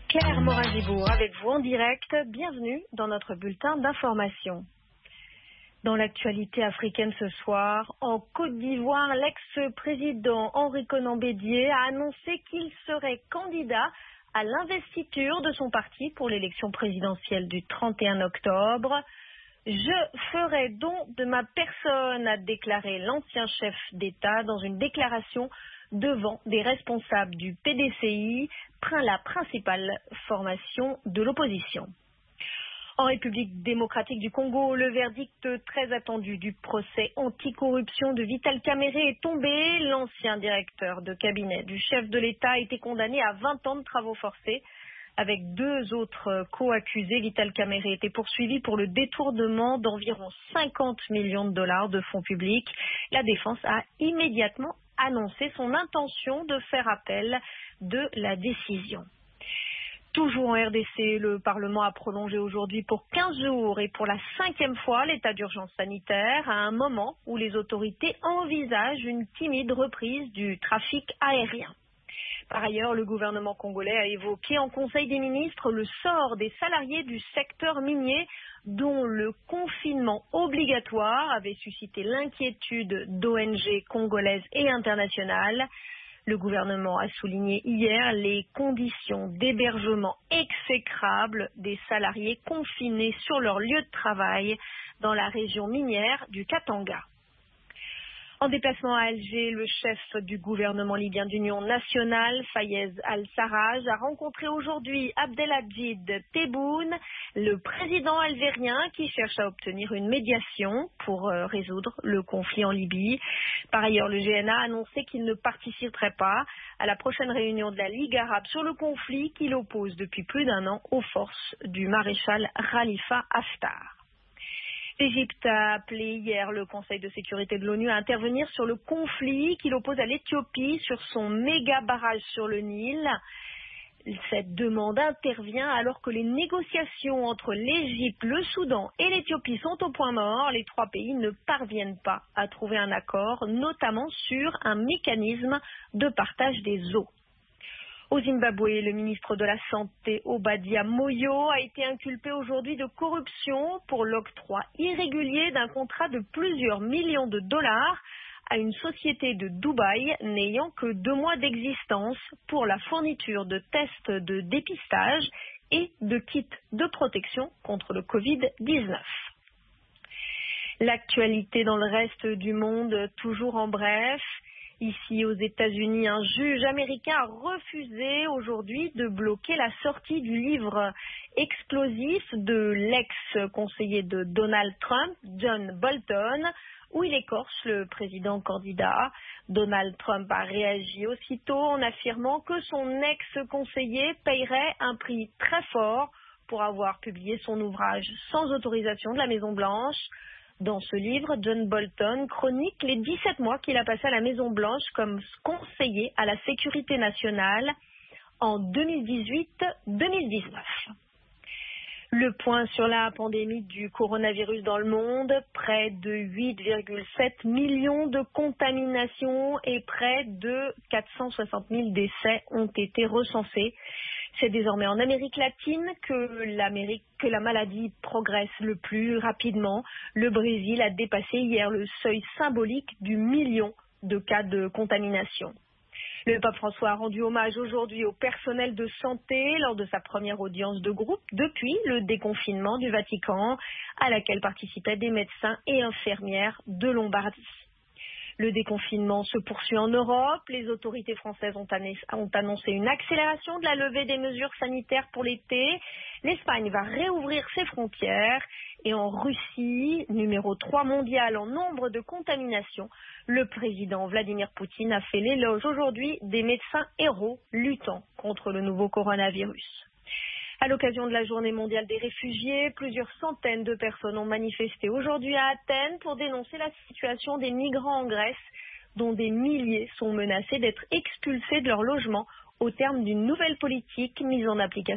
Claire Morin-Gibourg avec vous en direct. Bienvenue dans notre bulletin d'information. Dans l'actualité africaine ce soir, en Côte d'Ivoire, l'ex-président Henri Konan Bédié a annoncé qu'il serait candidat à l'investiture de son parti pour l'élection présidentielle du 31 octobre. Je ferai don de ma personne, a déclaré l'ancien chef d'État dans une déclaration devant des responsables du PDCI, la principale formation de l'opposition. En République démocratique du Congo, le verdict très attendu du procès anticorruption de Vital Kamerhe est tombé. L'ancien directeur de cabinet du chef de l'État a été condamné à 20 ans de travaux forcés. Avec deux autres co-accusés, Vital Kamerhe était poursuivi pour le détournement d'environ 50 millions de dollars de fonds publics. La défense a immédiatement annoncé son intention de faire appel de la décision. Toujours en RDC, le Parlement a prolongé aujourd'hui pour 15 jours et pour la 5e fois l'état d'urgence sanitaire à un moment où les autorités envisagent une timide reprise du trafic aérien. Par ailleurs, le gouvernement congolais a évoqué en Conseil des ministres le sort des salariés du secteur minier dont le confinement obligatoire avait suscité l'inquiétude d'ONG congolaises et internationales. Le gouvernement a souligné hier les conditions d'hébergement exécrables des salariés confinés sur leur lieu de travail dans la région minière du Katanga. En déplacement à Alger, le chef du gouvernement libyen d'union nationale, Fayez al-Sarraj, a rencontré aujourd'hui Abdelhadjid Tebboune, le président algérien qui cherche à obtenir une médiation pour résoudre le conflit en Libye. Par ailleurs, le GNA a annoncé qu'il ne participerait pas à la prochaine réunion de la Ligue arabe sur le conflit qu'il oppose depuis plus d'un an aux forces du maréchal Khalifa Haftar. L'Égypte a appelé hier le Conseil de sécurité de l'ONU à intervenir sur le conflit qu'il oppose à l'Éthiopie sur son méga barrage sur le Nil. Cette demande intervient alors que les négociations entre l'Égypte, le Soudan et l'Éthiopie sont au point mort. Les trois pays ne parviennent pas à trouver un accord, notamment sur un mécanisme de partage des eaux. Au Zimbabwe, le ministre de la Santé, Obadia Moyo, a été inculpé aujourd'hui de corruption pour l'octroi irrégulier d'un contrat de plusieurs millions de dollars à une société de Dubaï n'ayant que 2 mois d'existence pour la fourniture de tests de dépistage et de kits de protection contre le Covid-19. L'actualité dans le reste du monde, toujours en bref. Ici, aux États-Unis, un juge américain a refusé aujourd'hui de bloquer la sortie du livre explosif de l'ex-conseiller de Donald Trump, John Bolton, où il écorche le président candidat. Donald Trump a réagi aussitôt en affirmant que son ex-conseiller paierait un prix très fort pour avoir publié son ouvrage sans autorisation de la Maison-Blanche. Dans ce livre, John Bolton chronique les 17 mois qu'il a passés à la Maison-Blanche comme conseiller à la sécurité nationale en 2018-2019. Le point sur la pandémie du coronavirus dans le monde, près de 8,7 millions de contaminations et près de 460 000 décès ont été recensés. C'est désormais en Amérique latine que la maladie progresse le plus rapidement. Le Brésil a dépassé hier le seuil symbolique du million de cas de contamination. Le pape François a rendu hommage aujourd'hui au personnel de santé lors de sa première audience de groupe depuis le déconfinement du Vatican, à laquelle participaient des médecins et infirmières de Lombardie. Le déconfinement se poursuit en Europe. Les autorités françaises ont annoncé une accélération de la levée des mesures sanitaires pour l'été. L'Espagne va réouvrir ses frontières. Et en Russie, numéro 3 mondial en nombre de contaminations, le président Vladimir Poutine a fait l'éloge aujourd'hui des médecins héros luttant contre le nouveau coronavirus. À l'occasion de la Journée mondiale des réfugiés, plusieurs centaines de personnes ont manifesté aujourd'hui à Athènes pour dénoncer la situation des migrants en Grèce, dont des milliers sont menacés d'être expulsés de leur logement au terme d'une nouvelle politique mise en application